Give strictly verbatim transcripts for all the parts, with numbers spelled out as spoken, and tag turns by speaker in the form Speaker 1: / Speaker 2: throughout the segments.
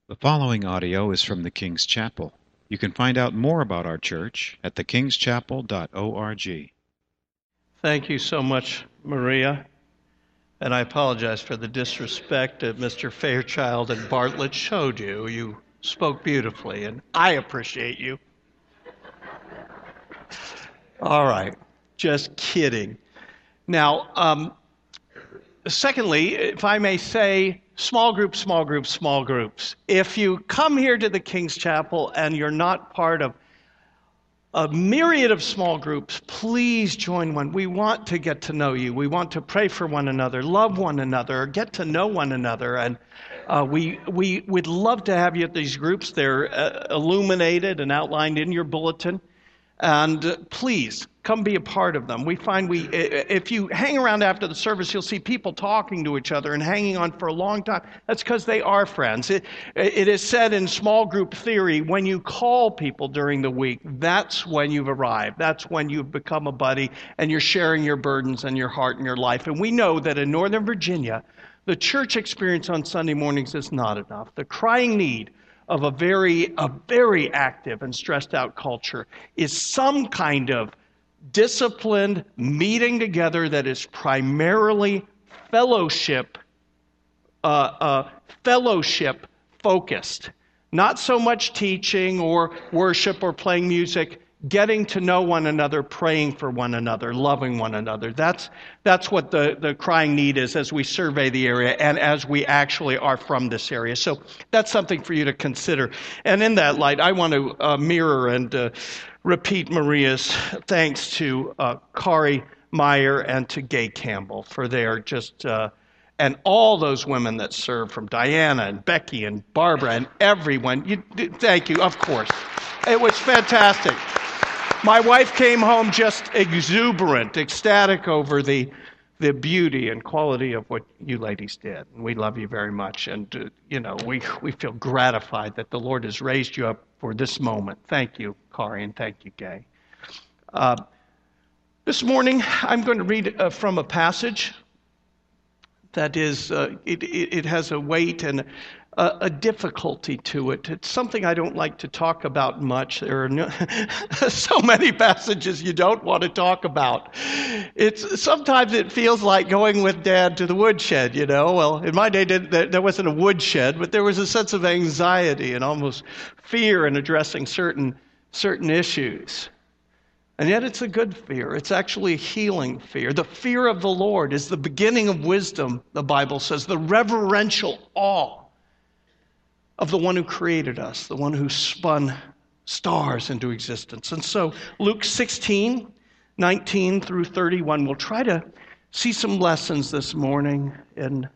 Speaker 1: The following audio is from the King's Chapel. You can find out more about our church at the kings chapel dot org.
Speaker 2: Thank you so much, Maria. And I apologize for the disrespect that Mister Fairchild and Bartlett showed you. You spoke beautifully, and I appreciate you. All right, just kidding. Now, um, secondly, if I may say, small groups, small groups, small groups. If you come here to the King's Chapel and you're not part of a myriad of small groups, please join one. We want to get to know you. We want to pray for one another, love one another, get to know one another. And uh, we we would love to have you at these groups. They're uh, illuminated and outlined in your bulletin. And uh, please, come be a part of them. We find we, if you hang around after the service, you'll see people talking to each other and hanging on for a long time. That's because they are friends. It, it is said in small group theory, when you call people during the week, that's when you've arrived. That's when you've become a buddy and you're sharing your burdens and your heart and your life. And we know that in Northern Virginia, the church experience on Sunday mornings is not enough. The crying need of a very, a very active and stressed out culture is some kind of disciplined meeting together that is primarily fellowship, uh, uh, fellowship focused. Not so much teaching or worship or playing music, getting to know one another, praying for one another, loving one another. That's that's what the, the crying need is as we survey the area and as we actually are from this area. So that's something for you to consider. And in that light, I want to uh, mirror and uh, repeat Maria's thanks to uh, Kari Meyer and to Gay Campbell for their just, uh, and all those women that serve, from Diana and Becky and Barbara and everyone. You, thank you, of course. It was fantastic. My wife came home just exuberant, ecstatic over the the beauty and quality of what you ladies did. And we love you very much. And, uh, you know, we, we feel gratified that the Lord has raised you up for this moment. Thank you, Kari, and thank you, Gay. Uh, this morning, I'm going to read uh, from a passage that is, uh, it, it, it has a weight and a, a difficulty to it. It's something I don't like to talk about much. There are no, so many passages you don't want to talk about. It's sometimes it feels like going with Dad to the woodshed, you know. Well, in my day, there wasn't a woodshed, but there was a sense of anxiety and almost fear in addressing certain certain issues. And yet it's a good fear. It's actually a healing fear. The fear of the Lord is the beginning of wisdom, the Bible says, the reverential awe of the one who created us, the one who spun stars into existence. And so Luke sixteen, nineteen through thirty-one, we'll try to see some lessons this morning in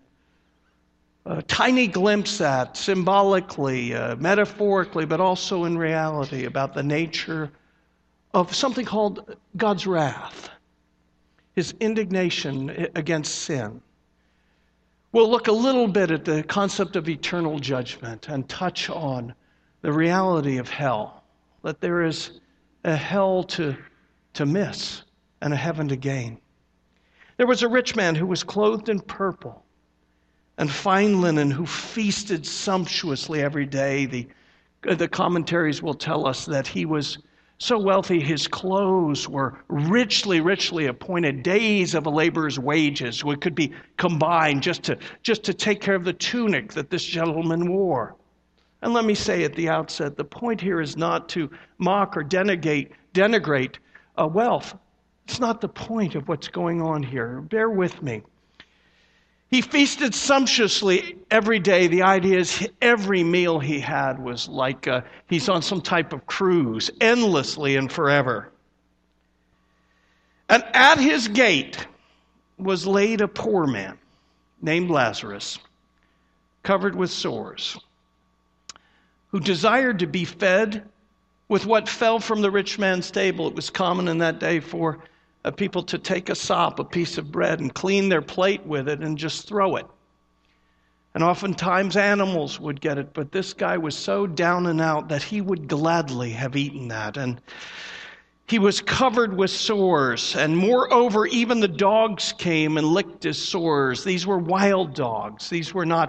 Speaker 2: a tiny glimpse at, symbolically, uh, metaphorically, but also in reality, about the nature of something called God's wrath, his indignation against sin. We'll look a little bit at the concept of eternal judgment and touch on the reality of hell, that there is a hell to, to miss and a heaven to gain. There was a rich man who was clothed in purple and fine linen, who feasted sumptuously every day. The, the commentaries will tell us that he was so wealthy, his clothes were richly, richly appointed. Days of a laborer's wages which could be combined just to, just to take care of the tunic that this gentleman wore. And let me say at the outset, the point here is not to mock or denigrate, denigrate uh, wealth. It's not the point of what's going on here. Bear with me. He feasted sumptuously every day. The idea is every meal he had was like uh, he's on some type of cruise, endlessly and forever. And at his gate was laid a poor man named Lazarus, covered with sores, who desired to be fed with what fell from the rich man's table. It was common in that day for Uh, people to take a sop, a piece of bread, and clean their plate with it and just throw it. And oftentimes animals would get it, but this guy was so down and out that he would gladly have eaten that. And he was covered with sores, and moreover, even the dogs came and licked his sores. These were wild dogs. These were not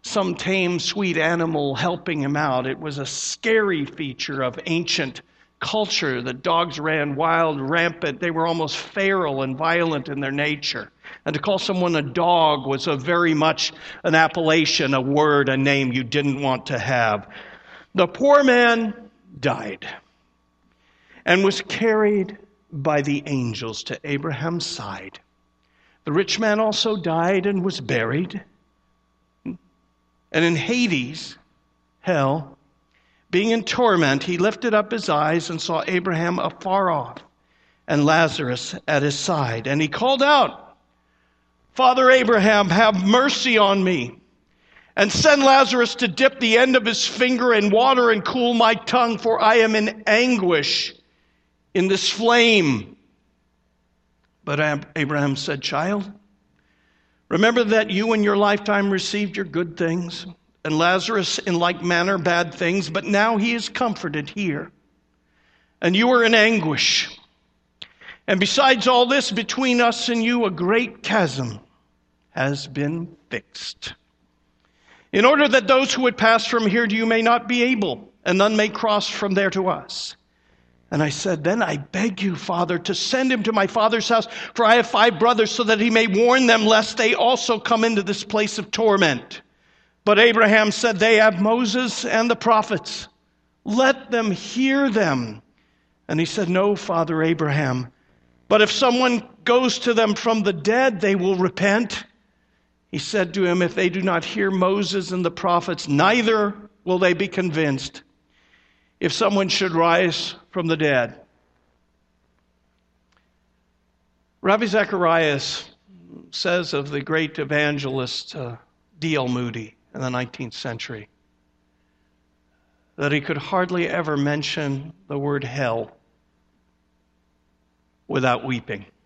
Speaker 2: some tame, sweet animal helping him out. It was a scary feature of ancient culture. The dogs ran wild, rampant. They were almost feral and violent in their nature. And to call someone a dog was a very much an appellation, a word, a name you didn't want to have. The poor man died and was carried by the angels to Abraham's side. The rich man also died and was buried. And in Hades, hell, being in torment, he lifted up his eyes and saw Abraham afar off and Lazarus at his side. And he called out, Father Abraham, have mercy on me, and send Lazarus to dip the end of his finger in water and cool my tongue, for I am in anguish in this flame. But Abraham said, Child, remember that you in your lifetime received your good things, and Lazarus in like manner bad things, but now he is comforted here, and you are in anguish. And besides all this, between us and you a great chasm has been fixed, in order that those who would pass from here to you may not be able, and none may cross from there to us. And I said, Then I beg you, Father, to send him to my father's house, for I have five brothers, so that he may warn them, lest they also come into this place of torment. But Abraham said, They have Moses and the prophets. Let them hear them. And he said, No, Father Abraham, but if someone goes to them from the dead, they will repent. He said to him, If they do not hear Moses and the prophets, neither will they be convinced, if someone should rise from the dead. Ravi Zacharias says of the great evangelist uh, D L Moody in the nineteenth century that he could hardly ever mention the word hell without weeping. It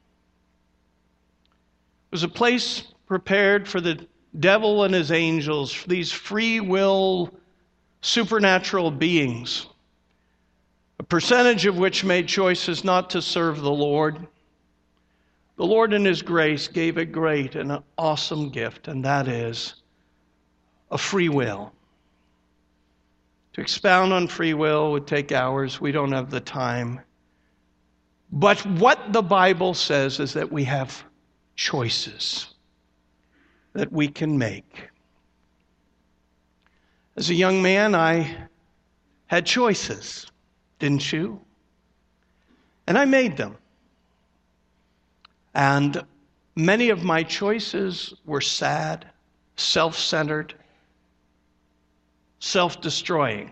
Speaker 2: was a place prepared for the devil and his angels, for these free will supernatural beings, a percentage of which made choices not to serve the Lord. The Lord in his grace gave a great and an awesome gift, and that is a free will. To expound on free will would take hours. We don't have the time. But what the Bible says is that we have choices that we can make. As a young man, I had choices, didn't you? And I made them. And many of my choices were sad, self-centered, self-destroying.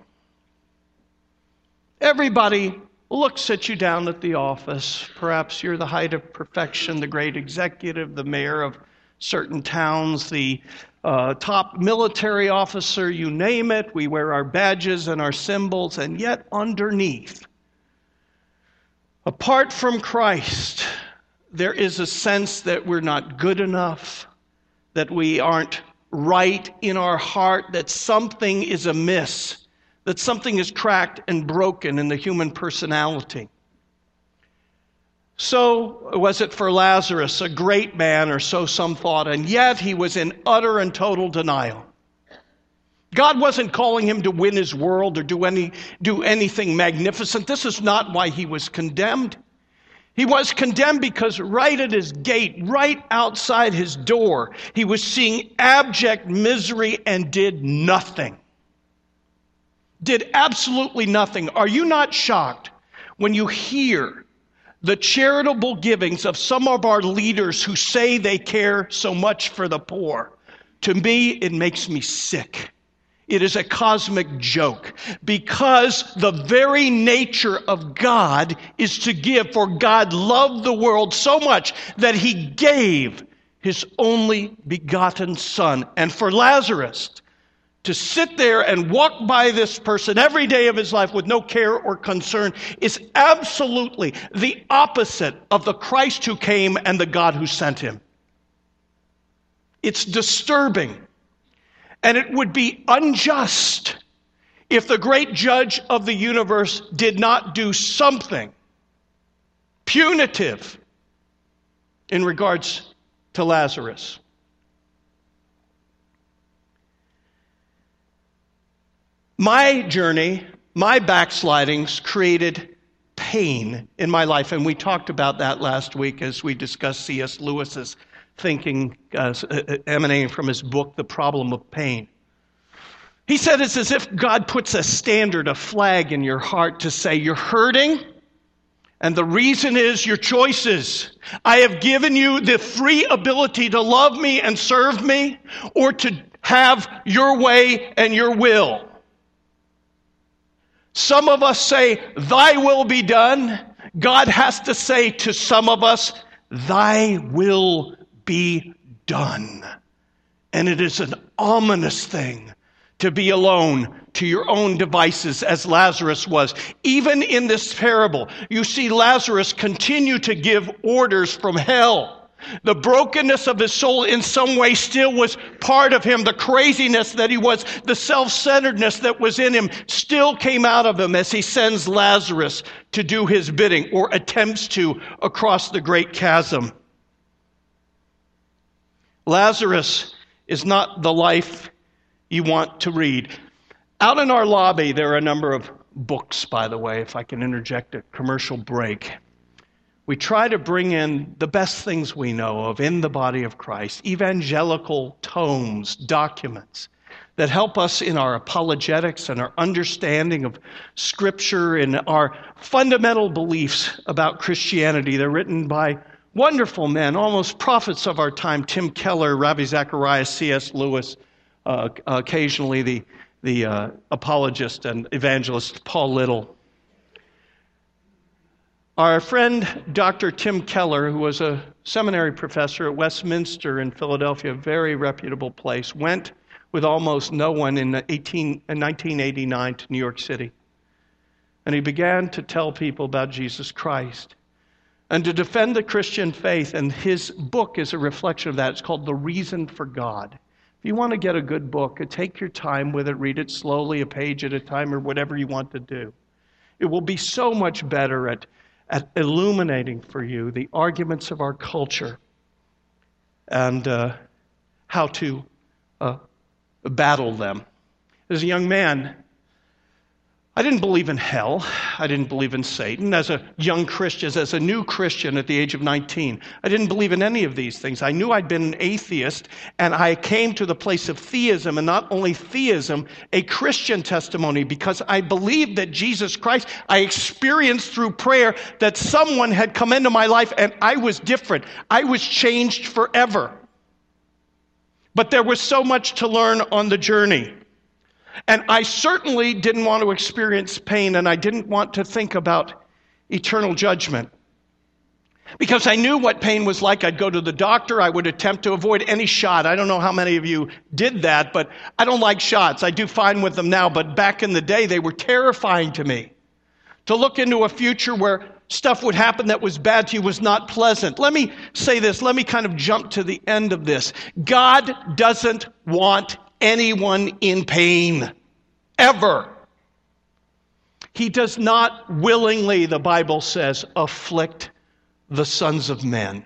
Speaker 2: Everybody looks at you down at the office. Perhaps you're the height of perfection, the great executive, the mayor of certain towns, the uh, top military officer, you name it. We wear our badges and our symbols, and yet underneath, apart from Christ, there is a sense that we're not good enough, that we aren't right in our heart, that something is amiss, that something is cracked and broken in the human personality. So was it for Lazarus, a great man, or so some thought, and yet he was in utter and total denial. God wasn't calling him to win his world or do any do anything magnificent. This is not why he was condemned. He was condemned because right at his gate, right outside his door, he was seeing abject misery and did nothing. Did absolutely nothing. Are you not shocked when you hear the charitable givings of some of our leaders who say they care so much for the poor? To me, it makes me sick. It is a cosmic joke, because the very nature of God is to give. For God loved the world so much that he gave his only begotten Son. And for Lazarus to sit there and walk by this person every day of his life with no care or concern is absolutely the opposite of the Christ who came and the God who sent him. It's disturbing. And it would be unjust if the great judge of the universe did not do something punitive in regards to Lazarus. My journey, my backslidings created pain in my life, and we talked about that last week as we discussed C S Lewis's thinking uh, emanating from his book, The Problem of Pain. He said it's as if God puts a standard, a flag in your heart to say, you're hurting, and the reason is your choices. I have given you the free ability to love me and serve me, or to have your way and your will. Some of us say, thy will be done. God has to say to some of us, thy will be done. And it is an ominous thing to be alone to your own devices as Lazarus was. Even in this parable, you see Lazarus continue to give orders from hell. The brokenness of his soul in some way still was part of him. The craziness that he was, the self-centeredness that was in him still came out of him as he sends Lazarus to do his bidding, or attempts to, across the great chasm. Lazarus is not the life you want to read. Out in our lobby, there are a number of books, by the way, if I can interject a commercial break. We try to bring in the best things we know of in the body of Christ, evangelical tomes, documents that help us in our apologetics and our understanding of Scripture and our fundamental beliefs about Christianity. They're written by wonderful men, almost prophets of our time, Tim Keller, Ravi Zacharias, C S Lewis, uh, occasionally the, the uh, apologist and evangelist Paul Little. Our friend Doctor Tim Keller, who was a seminary professor at Westminster in Philadelphia, a very reputable place, went with almost no one in nineteen eighty-nine to New York City. And he began to tell people about Jesus Christ and to defend the Christian faith. And his book is a reflection of that. It's called The Reason for God. If you want to get a good book, take your time with it, read it slowly, a page at a time, or whatever you want to do. It will be so much better at at illuminating for you the arguments of our culture and uh, how to uh, battle them. As a young man, I didn't believe in hell. I didn't believe in Satan. As a young Christian, as a new Christian at the age of nineteen, I didn't believe in any of these things. I knew I'd been an atheist, and I came to the place of theism, and not only theism, a Christian testimony, because I believed that Jesus Christ, I experienced through prayer that someone had come into my life, and I was different. I was changed forever. But there was so much to learn on the journey. And I certainly didn't want to experience pain, and I didn't want to think about eternal judgment. Because I knew what pain was like. I'd go to the doctor. I would attempt to avoid any shot. I don't know how many of you did that, but I don't like shots. I do fine with them now, but back in the day, they were terrifying to me. To look into a future where stuff would happen that was bad to you was not pleasant. Let me say this. Let me kind of jump to the end of this. God doesn't want anyone in pain, ever. He does not willingly, the Bible says, afflict the sons of men.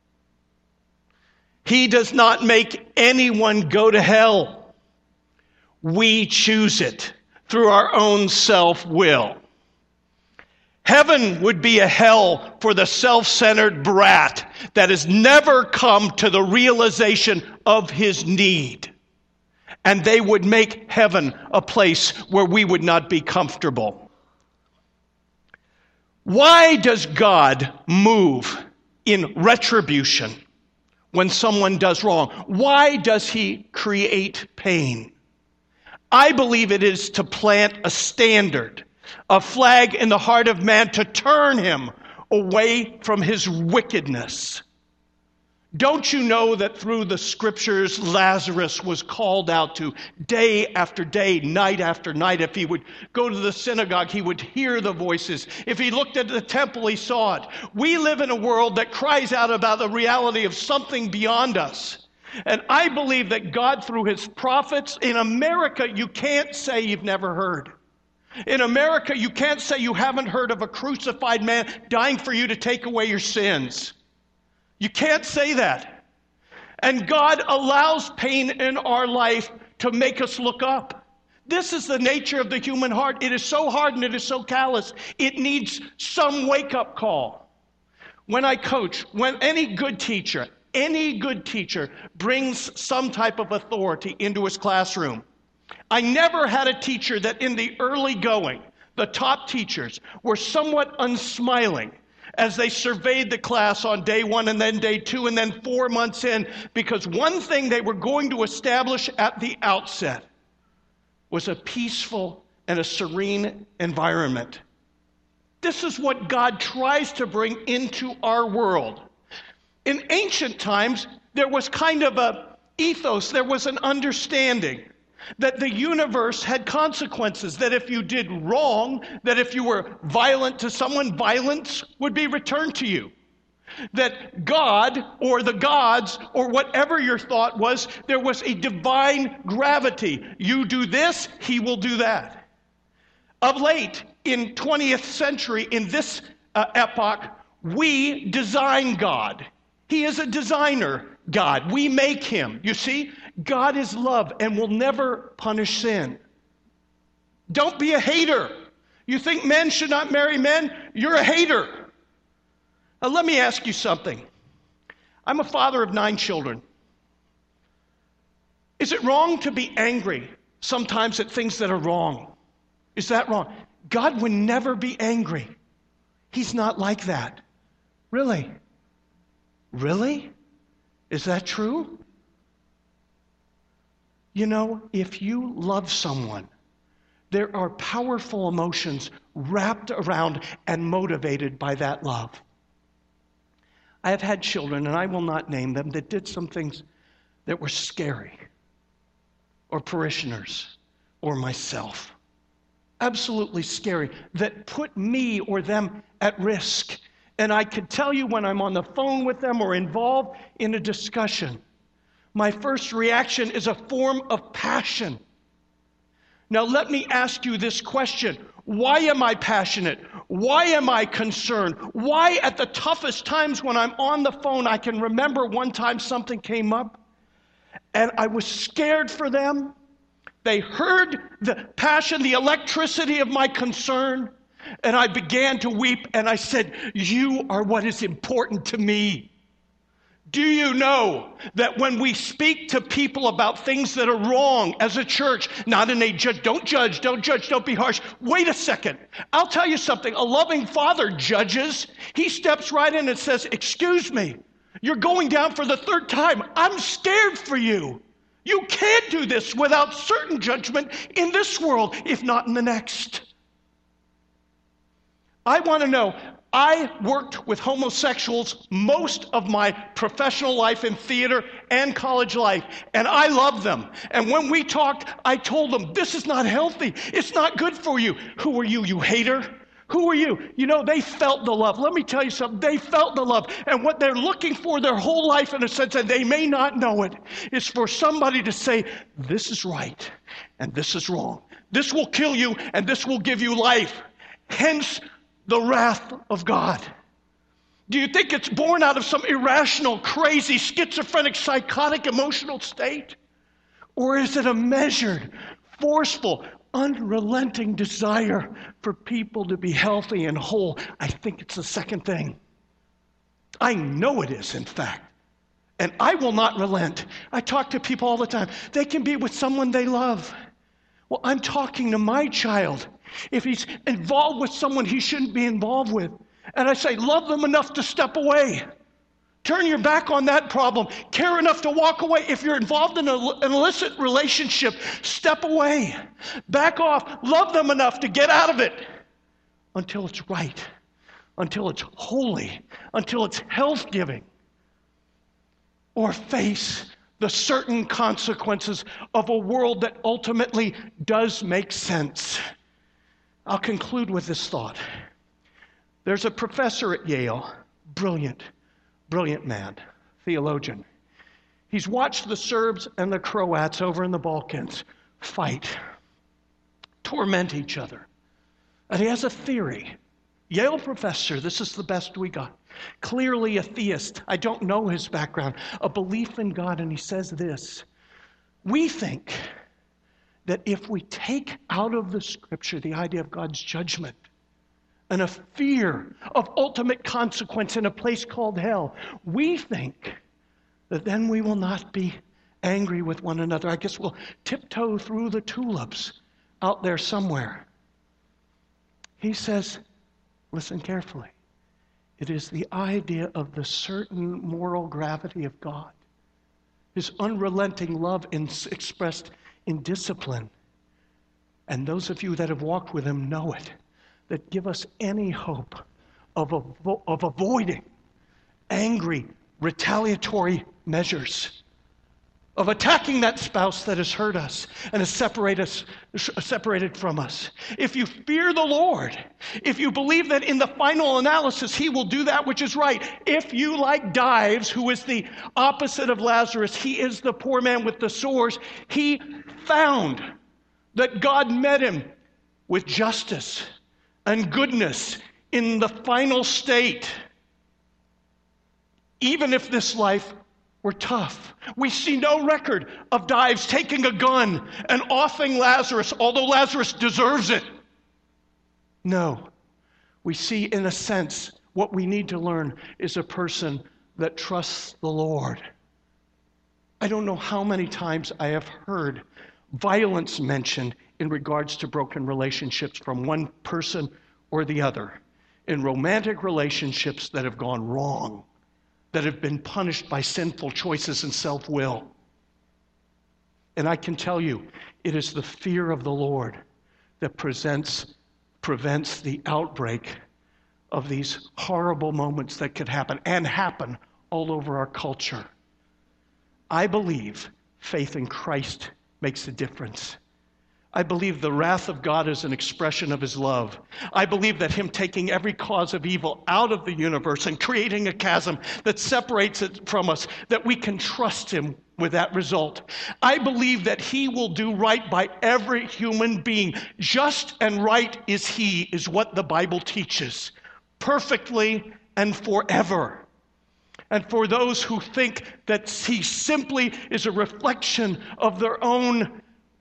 Speaker 2: He does not make anyone go to hell. We choose it through our own self-will. Heaven would be a hell for the self-centered brat that has never come to the realization of his need. And they would make heaven a place where we would not be comfortable. Why does God move in retribution when someone does wrong? Why does he create pain? I believe it is to plant a standard, a flag in the heart of man to turn him away from his wickedness. Don't you know that through the Scriptures, Lazarus was called out to day after day, night after night? If he would go to the synagogue, he would hear the voices. If he looked at the temple, he saw it. We live in a world that cries out about the reality of something beyond us. And I believe that God, through his prophets, in America, you can't say you've never heard. In America, you can't say you haven't heard of a crucified man dying for you to take away your sins. You can't say that. And God allows pain in our life to make us look up. This is the nature of the human heart. It is so hard and it is so callous. It needs some wake-up call. When I coach, when any good teacher, any good teacher brings some type of authority into his classroom, I never had a teacher that in the early going, the top teachers were somewhat unsmiling as they surveyed the class on day one and then day two and then four months in, because one thing they were going to establish at the outset was a peaceful and a serene environment. This is what God tries to bring into our world. In ancient times, there was kind of a ethos, there was an understanding that the universe had consequences, that if you did wrong, that if you were violent to someone, violence would be returned to you. That God or the gods or whatever your thought was, there was a divine gravity. You do this, he will do that. Of late, in twentieth century, in this uh, epoch, we design God. He is a designer God. We make him. You see, God is love and will never punish sin. Don't be a hater. You think men should not marry men? You're a hater. Now, let me ask you something. I'm a father of nine children. Is it wrong to be angry sometimes at things that are wrong? Is that wrong? God would never be angry. He's not like that. Really? Really? Is that true? You know, if you love someone, there are powerful emotions wrapped around and motivated by that love. I have had children, and I will not name them, that did some things that were scary, or parishioners, or myself. Absolutely scary, that put me or them at risk. And I could tell you when I'm on the phone with them or involved in a discussion, my first reaction is a form of passion. Now let me ask you this question. Why am I passionate? Why am I concerned? Why at the toughest times when I'm on the phone, I can remember one time something came up and I was scared for them. They heard the passion, the electricity of my concern, and I began to weep and I said, you are what is important to me. Do you know that when we speak to people about things that are wrong as a church, not in a judge, don't judge, don't judge, don't be harsh. Wait a second. I'll tell you something. A loving father judges. He steps right in and says, excuse me, you're going down for the third time. I'm scared for you. You can't do this without certain judgment in this world, if not in the next. I want to know, I worked with homosexuals most of my professional life in theater and college life, and I loved them. And when we talked, I told them, this is not healthy. It's not good for you. Who are you, you hater? Who are you? You know, they felt the love. Let me tell you something. They felt the love. And what they're looking for their whole life, in a sense, and they may not know it, is for somebody to say, this is right and this is wrong. This will kill you and this will give you life. Hence, the wrath of God. Do you think it's born out of some irrational, crazy, schizophrenic, psychotic emotional state? Or is it a measured, forceful, unrelenting desire for people to be healthy and whole? I think it's the second thing. I know it is, in fact. And I will not relent. I talk to people all the time. They can be with someone they love. Well, I'm talking to my child. If he's involved with someone he shouldn't be involved with, and I say, love them enough to step away. Turn your back on that problem. Care enough to walk away. If you're involved in a, an illicit relationship, step away. Back off. Love them enough to get out of it until it's right, until it's holy, until it's health-giving. Or face the certain consequences of a world that ultimately does make sense. I'll conclude with this thought. There's a professor at Yale, brilliant, brilliant man, theologian. He's watched the Serbs and the Croats over in the Balkans fight, torment each other. And he has a theory. Yale professor, this is the best we got. Clearly a theist. I don't know his background. A belief in God. And he says this. We think that if we take out of the Scripture the idea of God's judgment and a fear of ultimate consequence in a place called hell, we think that then we will not be angry with one another. I guess we'll tiptoe through the tulips out there somewhere. He says, listen carefully. It is the idea of the certain moral gravity of God, his unrelenting love in, expressed in discipline. And those of you that have walked with him know it, that give us any hope of, avo- of avoiding angry, retaliatory measures, of attacking that spouse that has hurt us and has separated us, separated from us. If you fear the Lord, if you believe that in the final analysis he will do that which is right, if you, like Dives, who is the opposite of Lazarus, he is the poor man with the sores, he found that God met him with justice and goodness in the final state. Even if this life were tough. We see no record of Dives taking a gun and offing Lazarus, although Lazarus deserves it. No. We see, in a sense, what we need to learn is a person that trusts the Lord. I don't know how many times I have heard violence mentioned in regards to broken relationships from one person or the other, in romantic relationships that have gone wrong, that have been punished by sinful choices and self-will. And I can tell you, it is the fear of the Lord that presents, prevents the outbreak of these horrible moments that could happen and happen all over our culture. I believe faith in Christ makes a difference. I believe the wrath of God is an expression of his love. I believe that him taking every cause of evil out of the universe and creating a chasm that separates it from us, that we can trust him with that result. I believe that he will do right by every human being. Just and right is he, is what the Bible teaches, perfectly and forever. And for those who think that he simply is a reflection of their own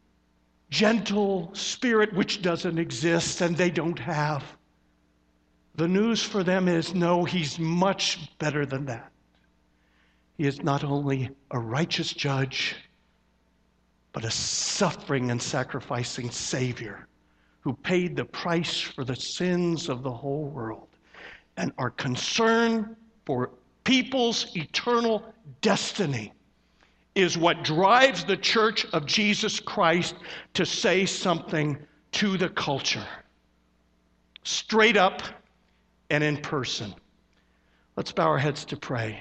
Speaker 2: gentle spirit, which doesn't exist and they don't have, the news for them is, no, he's much better than that. He is not only a righteous judge, but a suffering and sacrificing Savior who paid the price for the sins of the whole world, and our concern for people's eternal destiny is what drives the Church of Jesus Christ to say something to the culture, straight up and in person. Let's bow our heads to pray.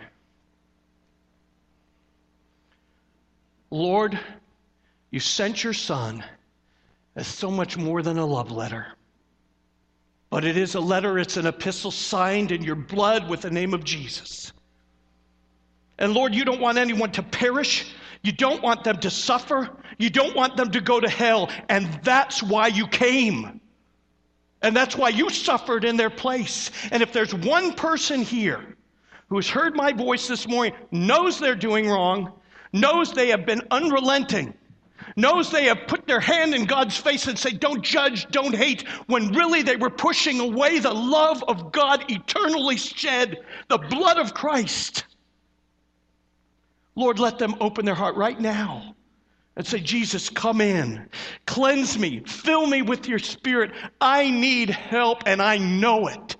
Speaker 2: Lord, you sent your Son as so much more than a love letter. But it is a letter, it's an epistle signed in your blood with the name of Jesus. And Lord, you don't want anyone to perish. You don't want them to suffer. You don't want them to go to hell. And that's why you came. And that's why you suffered in their place. And if there's one person here who has heard my voice this morning, knows they're doing wrong, knows they have been unrelenting, knows they have put their hand in God's face and say, don't judge, don't hate, when really they were pushing away the love of God eternally shed, the blood of Christ. Lord, let them open their heart right now and say, Jesus, come in, cleanse me, fill me with your Spirit. I need help and I know it.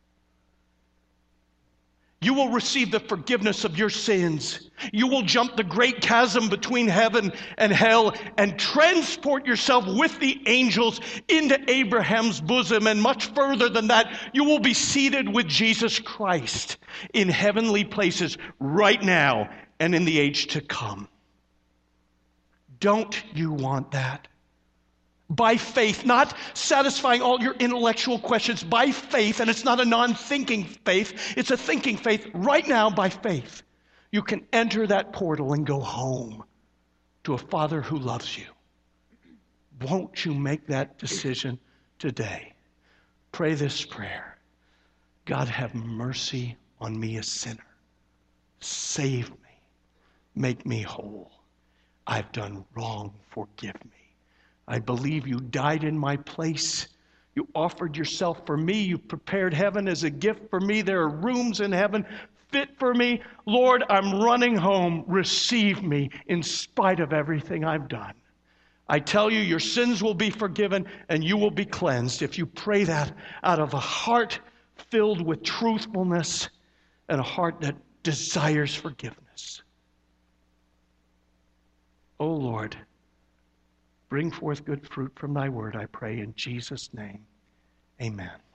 Speaker 2: You will receive the forgiveness of your sins. You will jump the great chasm between heaven and hell and transport yourself with the angels into Abraham's bosom. And much further than that, you will be seated with Jesus Christ in heavenly places right now and in the age to come. Don't you want that? By faith, not satisfying all your intellectual questions, by faith, and it's not a non-thinking faith, it's a thinking faith. Right now, by faith, you can enter that portal and go home to a Father who loves you. Won't you make that decision today? Pray this prayer. God, have mercy on me, a sinner. Save me. Make me whole. I've done wrong. Forgive me. I believe you died in my place. You offered yourself for me. You prepared heaven as a gift for me. There are rooms in heaven fit for me. Lord, I'm running home. Receive me in spite of everything I've done. I tell you, your sins will be forgiven and you will be cleansed if you pray that out of a heart filled with truthfulness and a heart that desires forgiveness. Oh Lord, bring forth good fruit from thy word, I pray in Jesus' name. Amen.